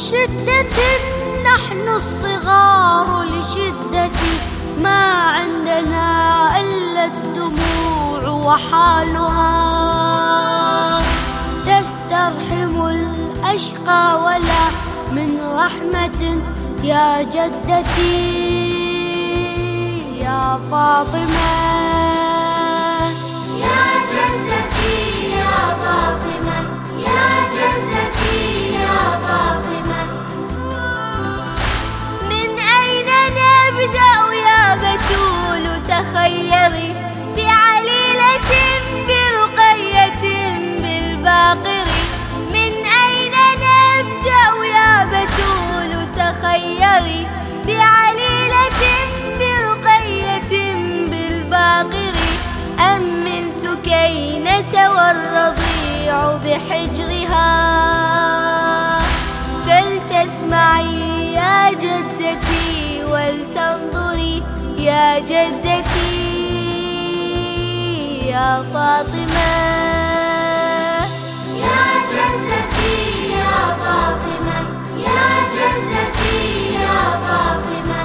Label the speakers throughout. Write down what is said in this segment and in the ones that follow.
Speaker 1: شدة نحن الصغار لشدة ما عندنا إلا الدموع وحالها تسترحم الأشقى ولا من رحمة يا جدتي يا فاطمة
Speaker 2: يا جدتي يا فاطمة يا جدتي يا فاطمة.
Speaker 1: من أين نبدأ يا بتول تخيري بعليلة برقية بالباقر. من أين نبدأ يا بتول تخيري بعليلة برقية بالباقر. أم من سكينة والرضيع بحجرها فلتسمعي يا جدتي ولتنظري يا جدتي يا فاطمة
Speaker 2: يا جدتي يا فاطمة يا جدتي يا فاطمة.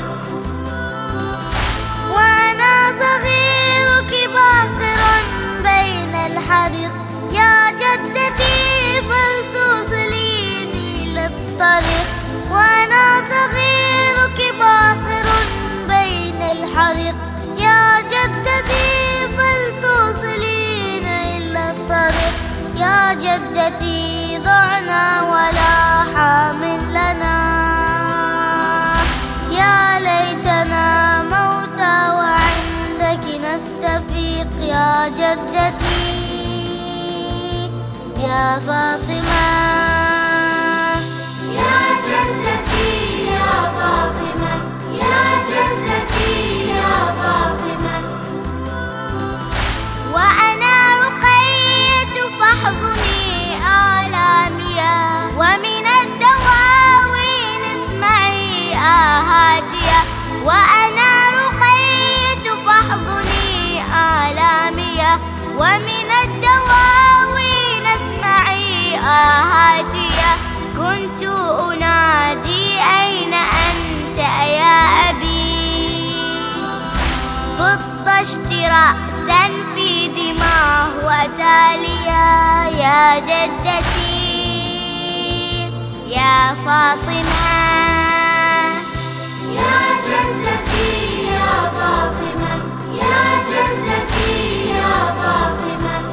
Speaker 1: وأنا صغيرك باقرا بين الحريق يا جدتي فلتوصليني للطريق. وأنا صغيرك باقر بين الحريق يا جدتي فلتوصليني للطريق. يا جدتي ضعنا ولا حامل لنا يا ليتنا موتى وعندك نستفيق. يا جدتي يا فاطمة
Speaker 2: يا جدتي يا فاطمة يا جدتي يا فاطمة.
Speaker 1: وأنا رقية فاحضني آلامي ومن الدواوين اسمعي آهاتي. وأنا رقية فاحضني آلامي ومن الدواوين اسمعي آهاتي. كنت أنادي أين أنت يا أبي بطشت رأسا في دماه وتاليا. يا جدتي يا فاطمة
Speaker 2: يا جدتي يا فاطمة يا جدتي يا فاطمة.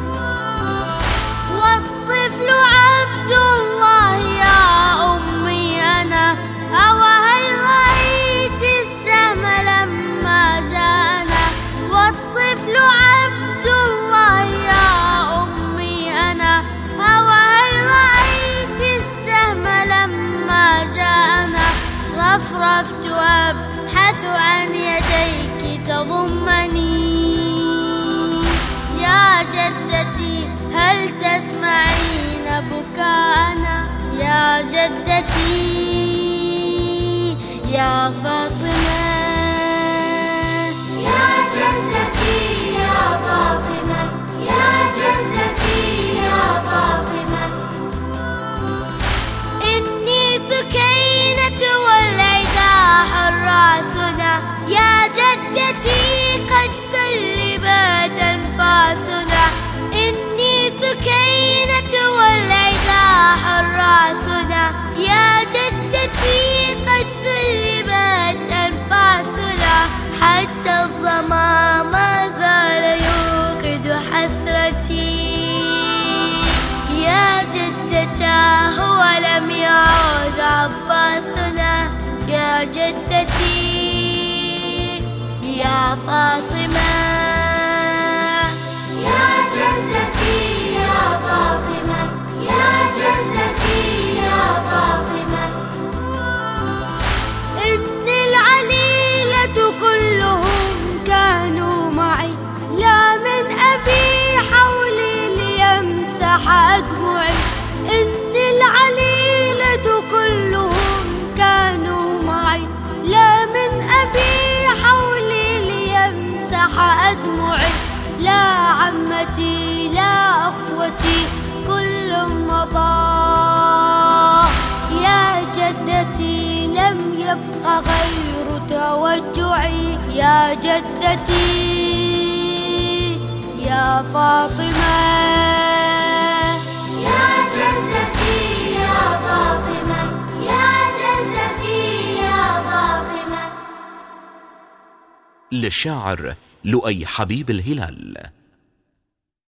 Speaker 1: والطفل عبد الله يا أمي أنا أوهل رأيت السهم لما جاءنا. والطفل عبد الله يا أمي أنا أوهل رأيت السهم لما جاءنا. رفرفت أبحث عن يديك تضمني. يا جدتي هل تسمعين بكاءنا. يا جدتي يا فاطمة
Speaker 2: يا جدتي يا فاطمة يا جدتي يا فاطمة.
Speaker 1: إني سكينة والعدا حراسنا. يا جدتي قد سلبت أنفاسنا. إني سكينة والعدا حراسنا. يا جدتي قد سلبت أنفاسنا. حتى الظما ما زال يوقد حسرتي. يا جدتاه ولم يعود عباسنا. يا جدتي يا فاطمة
Speaker 2: يا جدتي يا فاطمة يا جدتي يا فاطمة.
Speaker 1: إن العليلة كلهم كانوا معي لا من أبي حولي ليمسح أدمعي. إن العليلة كلهم كانوا معي لا من أبي حولي ليمسح لم يبق غير توجعي يا جدتي يا فاطمة
Speaker 2: يا جدتي يا فاطمة يا جدتي يا فاطمة.
Speaker 3: للشاعر لؤي حبيب الهلال.